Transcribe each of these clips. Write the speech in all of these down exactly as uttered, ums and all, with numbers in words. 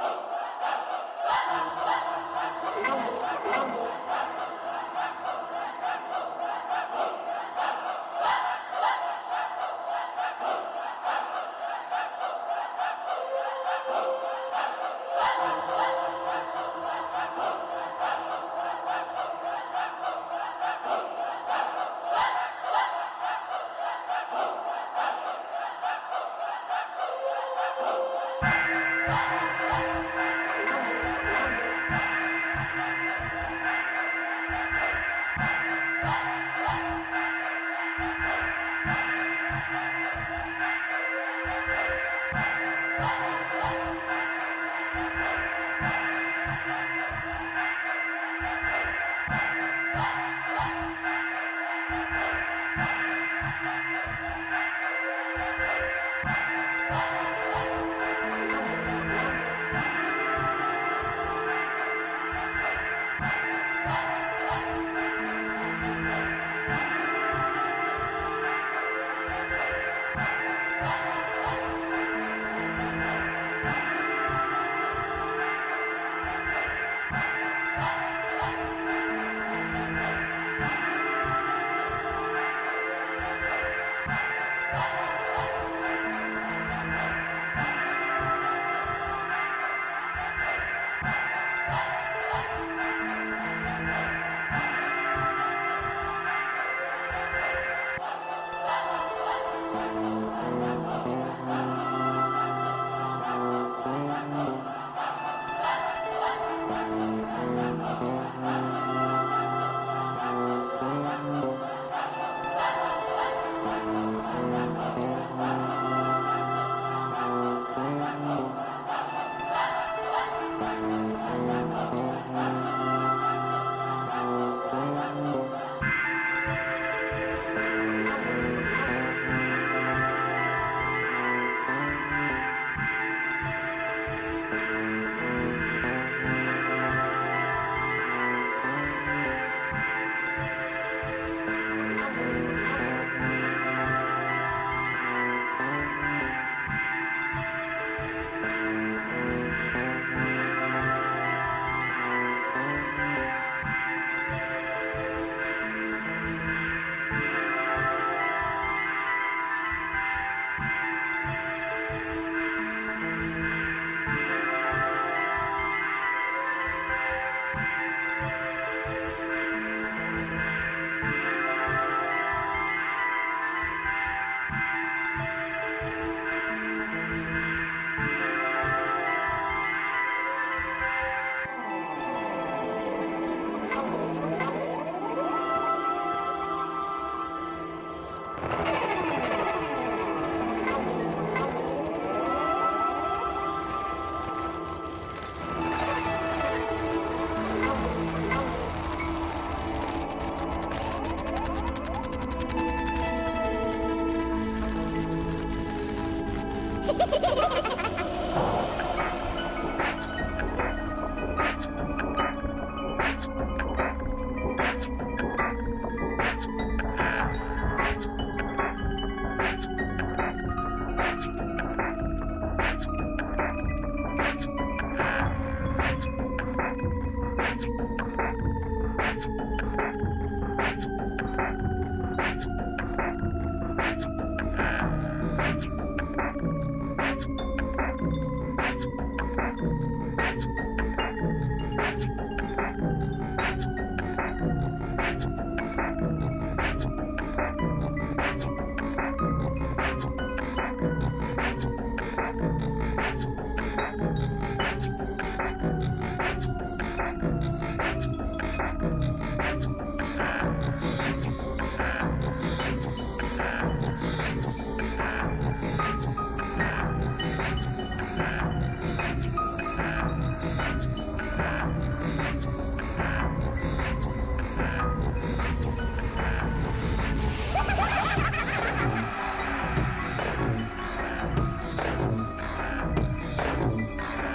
Thank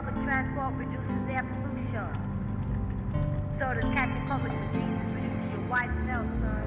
public transport reduces air pollution. So does catching public disease reduces your white cell, son.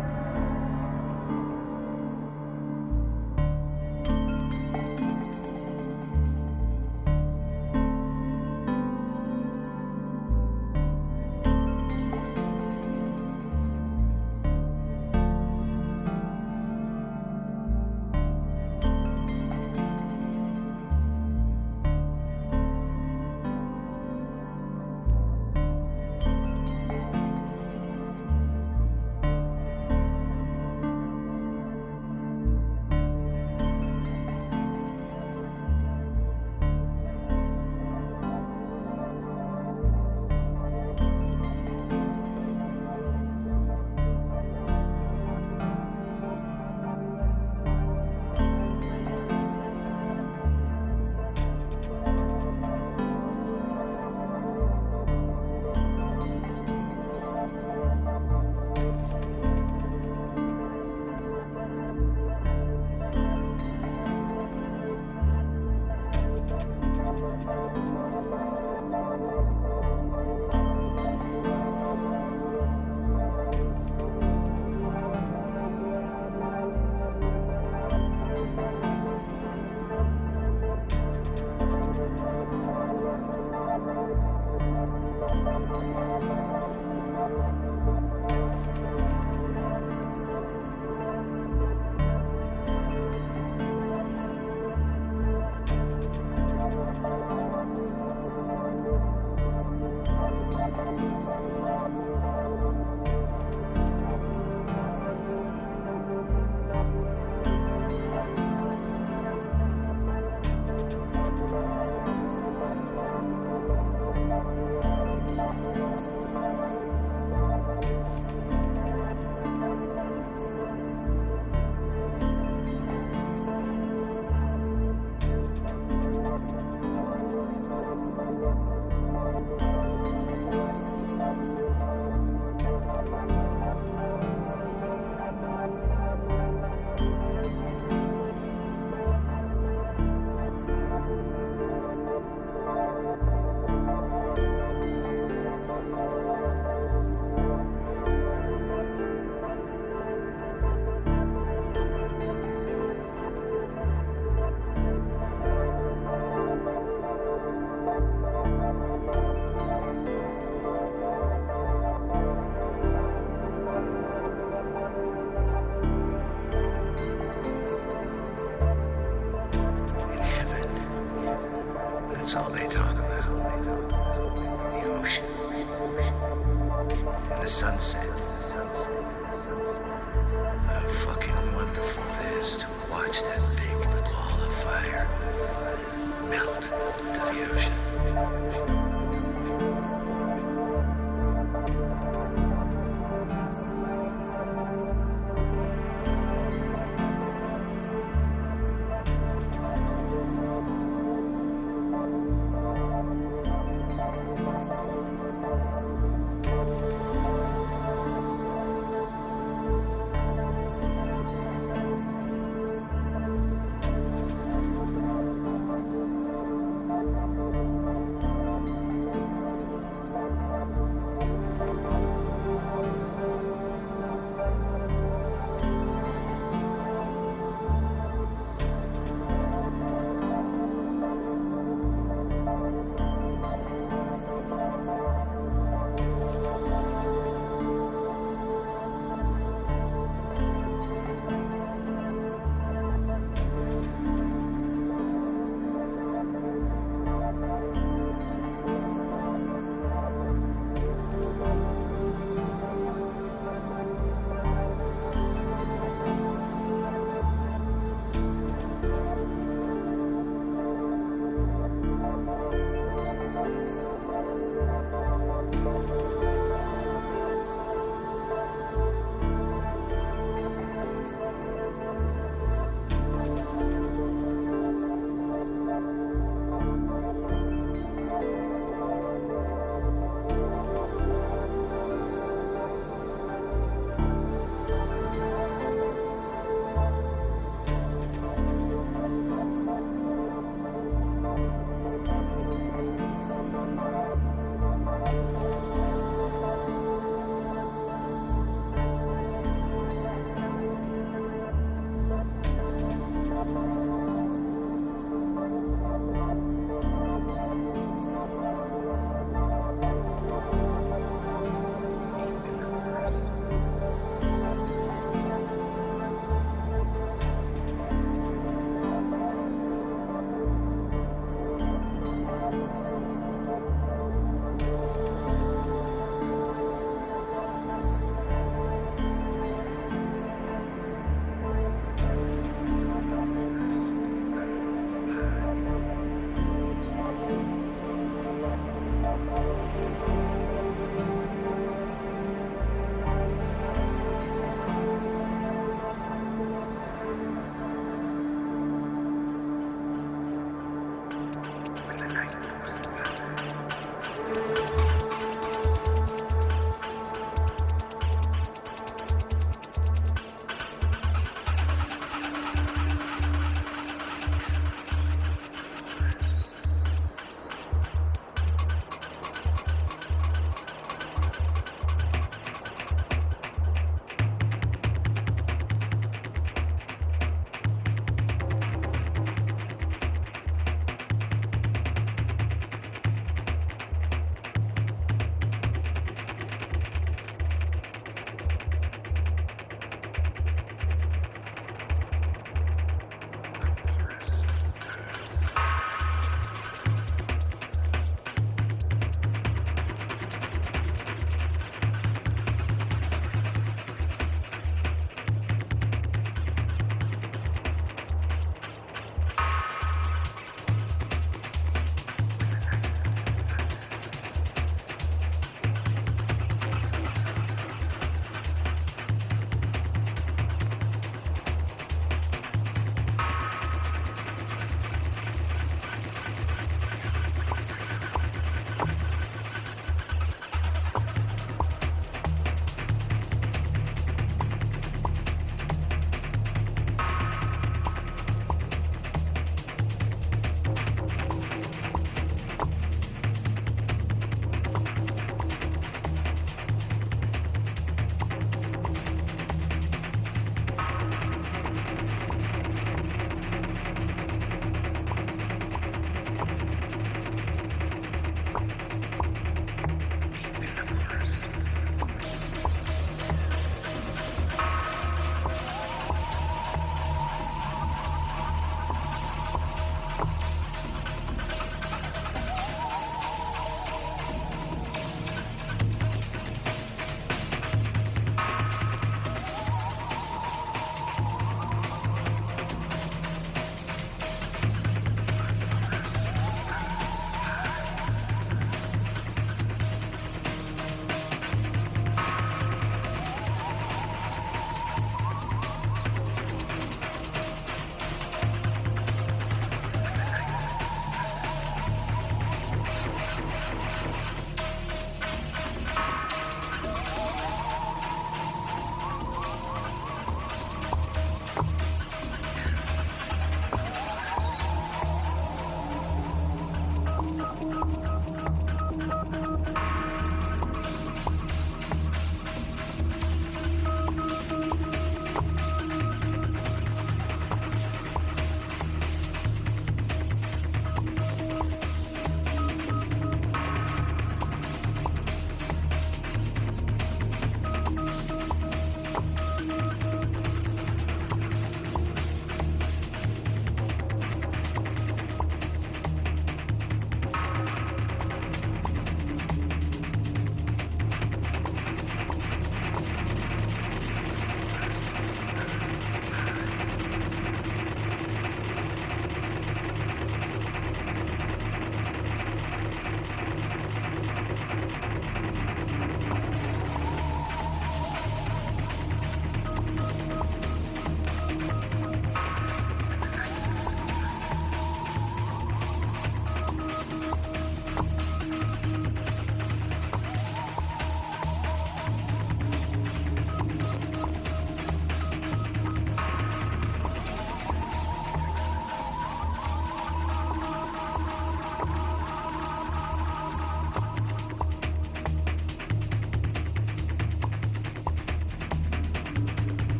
That's all they talk about. The ocean. And the sunset. How fucking wonderful it is to watch that big ball of fire melt to the ocean.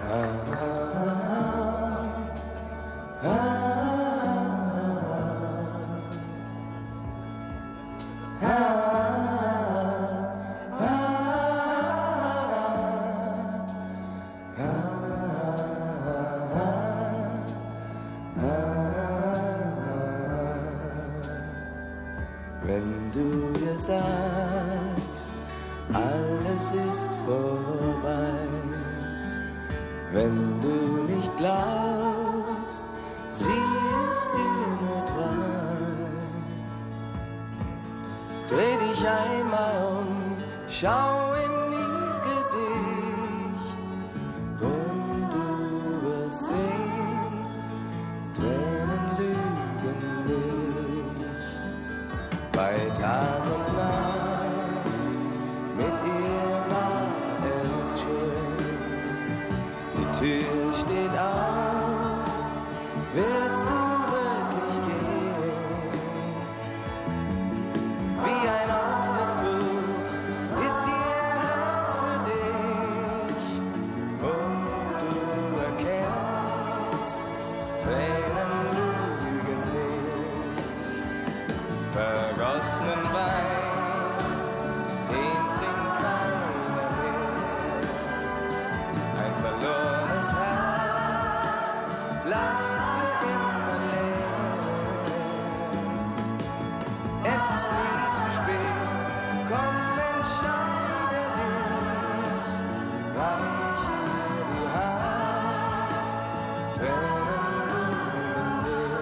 Wenn du dir sagst, alles ist vorbei, wenn du nicht glaubst, sie ist dir nur treu, dreh dich einmal um, schau in ihr Gesicht und du wirst sehen, Tränen lügen nicht. Bei Tag und Nacht, mit ihr war es schön. Die Tür steht auf, willst du wirklich gehen? Wie ein offenes Buch ist ihr Herz für dich. Und du erkennst, Tränen lügen nicht. Vergossenen Wein, den trinkt keiner mehr. Ein verlorenes Herz bleibt für immer leer. Es ist nie zu spät, komm, entscheide dich. Reich ihr die Hand, Tränen lügen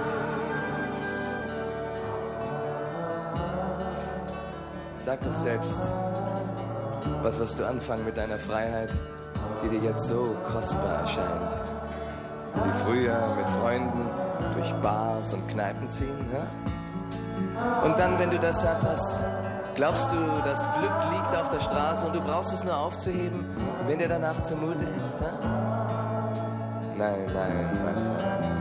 nicht. Sag doch selbst, was wirst du anfangen mit deiner Freiheit, die dir jetzt so kostbar erscheint? Wie früher mit Freunden durch Bars und Kneipen ziehen, hä? Und dann, wenn du das satt hast, glaubst du, das Glück liegt auf der Straße und du brauchst es nur aufzuheben, wenn dir danach zumute ist, hä? Nein, nein, mein Freund.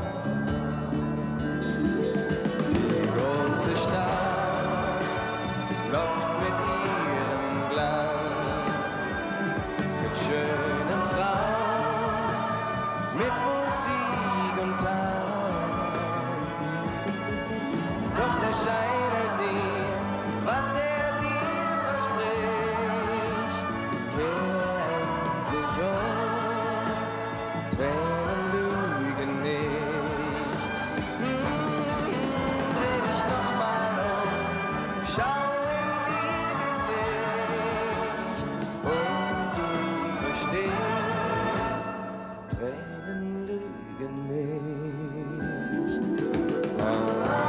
Die große Stadt lockt mit ihrem Glanz, mit schönen Frauen, mit Musik und Tanz. Doch der Schein hält nie, was er dir verspricht. Kehr endlich um, Tränen lügen nicht. Hm, dreh dich noch mal um, schau in ihr Gesicht und du verstehst, Tränen lügen nicht. Ah, ah,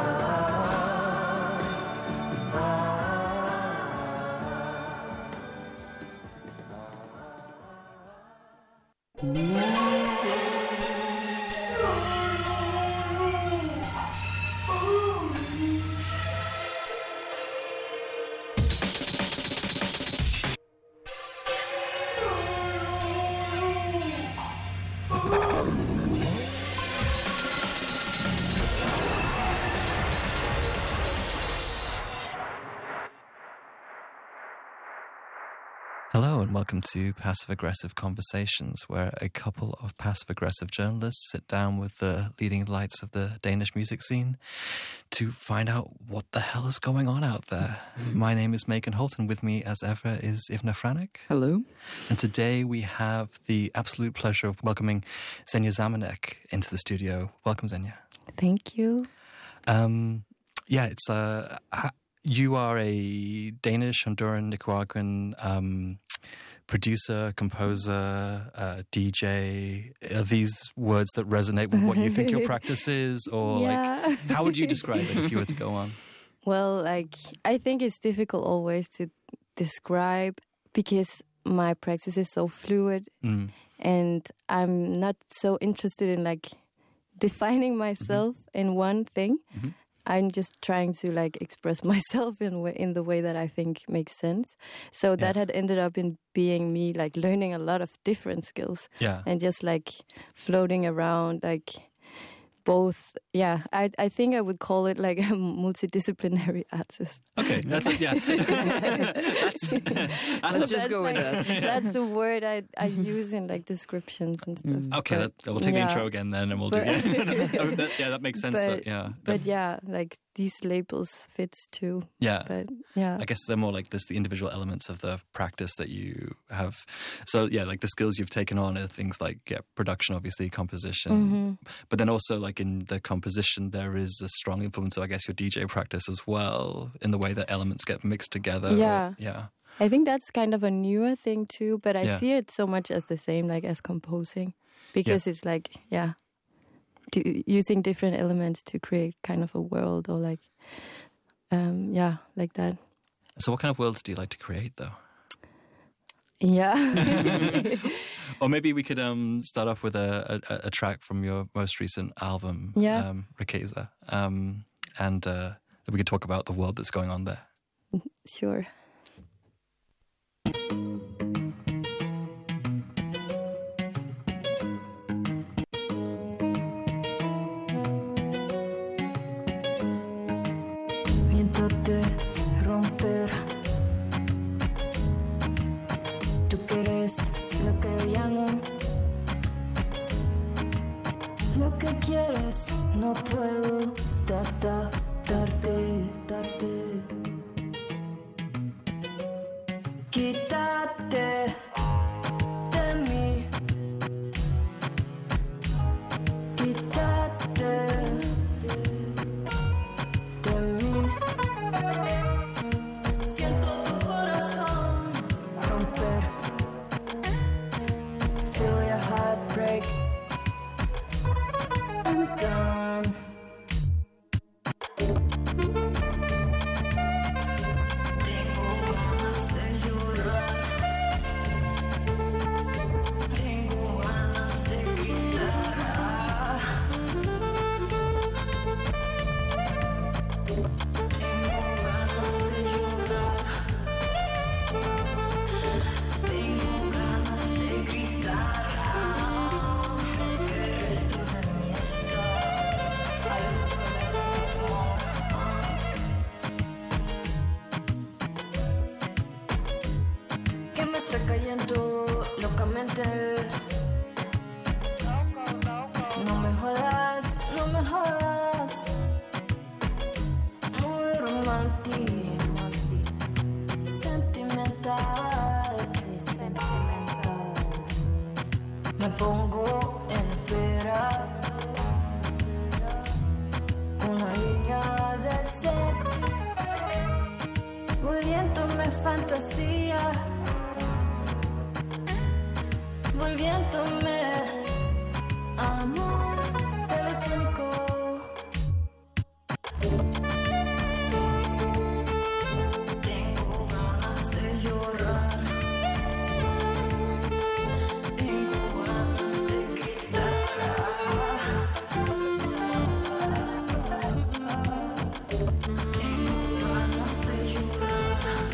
Hello and welcome to Passive Aggressive Conversations, where a couple of passive aggressive journalists sit down with the leading lights of the Danish music scene to find out what the hell is going on out there. My name is Megan Holt, and with me as ever is Ivna Franek. Hello. And today we have the absolute pleasure of welcoming Xenia Zamenek into the studio. Welcome, Xenia. Thank you. Um, yeah, it's uh, you are a Danish, Honduran, Nicaraguan um, producer, composer, uh, D J. Are these words that resonate with what you think your practice is? Or Yeah. like, how would you describe it if you were to go on? Well, like, I think it's difficult always to describe because my practice is so fluid Mm. and I'm not so interested in like defining myself mm-hmm. in one thing. Mm-hmm. I'm just trying to like express myself in way, in the way that I think makes sense. So that Yeah. had ended up in being me like learning a lot of different skills Yeah. and just like floating around like both yeah, I I think I would call it like a multidisciplinary artist. Okay, that's a, yeah. that's, that's Let's just go with like, that. That's the word I I use in like descriptions and stuff. Mm. okay. But, That, we'll take yeah. the intro again then, and we'll But- do. Yeah, that, yeah, that makes sense. But- that, yeah, But yeah, like these labels fits too. yeah. But yeah, I guess they're more like this, the individual elements of the practice that you have. So yeah, like the skills you've taken on are things like yeah, production, obviously, composition, Mm-hmm. but then also like in the composition, there is a strong influence of, I guess, your D J practice as well, in the way that elements get mixed together. Yeah. Yeah. I think that's kind of a newer thing too. But I Yeah. see it so much as the same, like as composing, because it's like yeah, do, using different elements to create kind of a world or like um yeah, like that. So what kind of worlds do you like to create, though? Yeah. Or maybe we could um, start off with a, a, a track from your most recent album, Yeah. um, Riqueza, um, and uh, we could talk about the world that's going on there. Sure. Viéndote romper. Tú quieres lo que ya no. Lo que quieres no puedo da, da, darte, darte. Quítate de mí. Quítate de mí. Siento tu corazón romper. Feel your heart break. I'm done. Tengo ganas de llorar. Tengo ganas de gritar. Tengo ganas de llorar. Tengo ganas de gritar. Que el resto de mí está al otro lado. Que me está cayendo locamente. No me jodas, no me jodas. Muy romántico, sentimental, sentimental. Me pongo en espera. Una línea de sexo, volviéndome fantasía, volviéndome amor telefónico. Tengo ganas de llorar. Tengo ganas de gritar. Tengo ganas de llorar.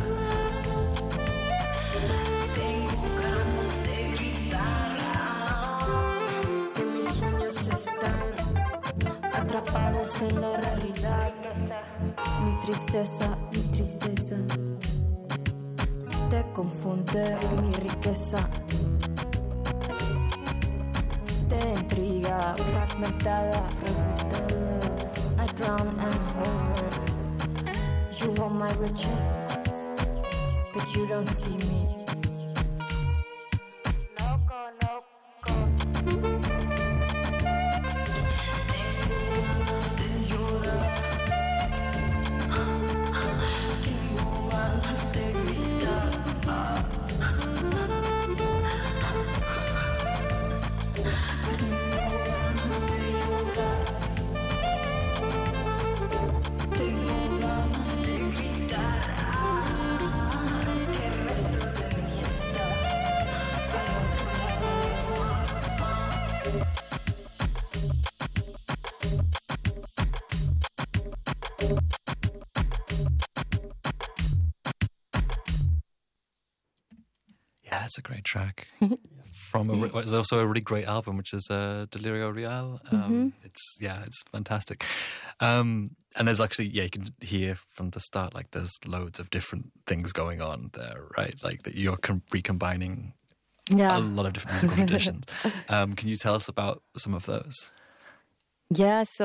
Tengo ganas de gritar. Que mis sueños están atrapados en la realidad. Mi tristeza, mi tristeza te confunde mi riqueza. Te intriga, fragmentada, fragmentada. I drown and hover. You want my riches, but you don't see me. Tengo ganas de llorar. Tengo ganas de gritar. Tengo ganas de llorar. Tengo ganas de gritar. Que el resto de mí está al otro lado. Yeah, it's a great track. from a, re- it's also a really great album, which is uh, Delirio Real. Um, Mm-hmm. It's yeah, it's fantastic. Um, and there's actually yeah, you can hear from the start like there's loads of different things going on there, right? Like that you're com- recombining Yeah. a lot of different musical traditions. Um, can you tell us about some of those? Yeah, so